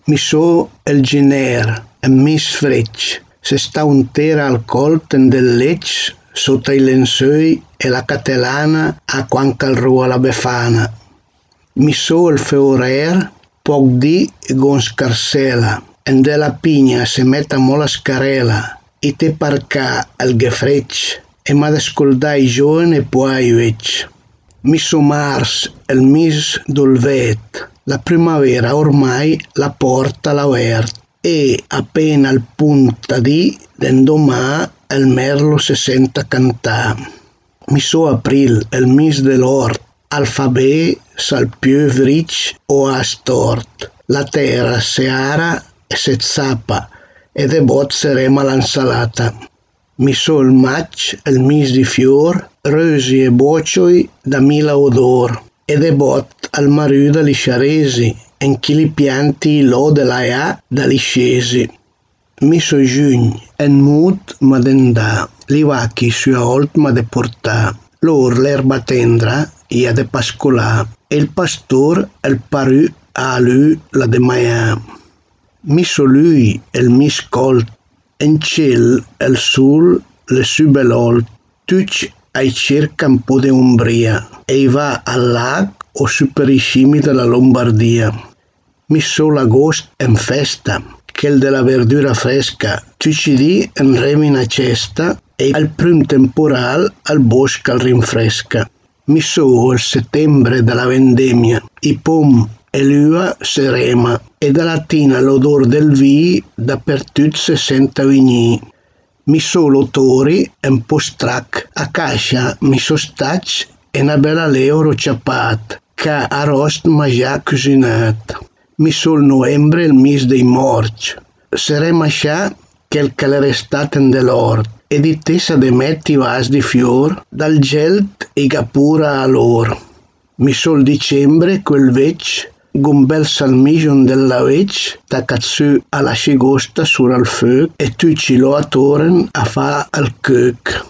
Mi so el giner, e mis frecci, se sta un tera al colten del lec sotto i lensoi e la catelana a quan cal rua la befana. Mi so il feurer, poc di gon scarsela, en de la pigna se metta mo la scarela, i te parcà el gefrecci, e m'ha descoldà i giovani e poi vec. Mi so mars, el mis d'olvet, la primavera ormai la porta l'avert e appena al punta di l'endomà el merlo se senta cantà. Mi so april, el mis de l'ort, al fa bé s'al pieu vric o a stort. La terra se ara e se zappa e de bot serema l'ensalata. Mi so il maig, el mis di fior, rösi e bocioi da mila odor, e de bot al marù da li sciaresi, en chi li pianti lo de l'aià da li scesi. Mi so giugn, en mut m'ha d'endà, li vacchi sua olt m'ha de portà, lor l'erba tendra i ha de pascolà, e il pastor el parù a lui la de maià. Mi so lui, el mis colt, en ciel el sul le sube l'olt, tuc ai cerca un po' de umbria, e i va al lac o su per i scimi della Lombardia. Mi so l'agost en festa, chel de la verdura fresca, tuci di en remina cesta, e al prim temporal al bosc al rinfresca. Mi so il settembre della vendemmia, i pom e l'ua se rema, e da lattina l'odor del vi dappertut se senta vegnì. Mi so l'otori un po' strac, a cascia mi so stac e una bella l'euro ciapat, che a rost m'ha già cucinat. Mi so il novembre, il mis dei morci, serem ascià quel che l'è restaten dell'ort, e di te sa de metti vas di fior, dal gelt e gapura a lor. Mi so il dicembre, quel vec, gon bel salmigion della vec, tacat su alla scigosta sur al föc, e tuci lo atoren a fa al cöc.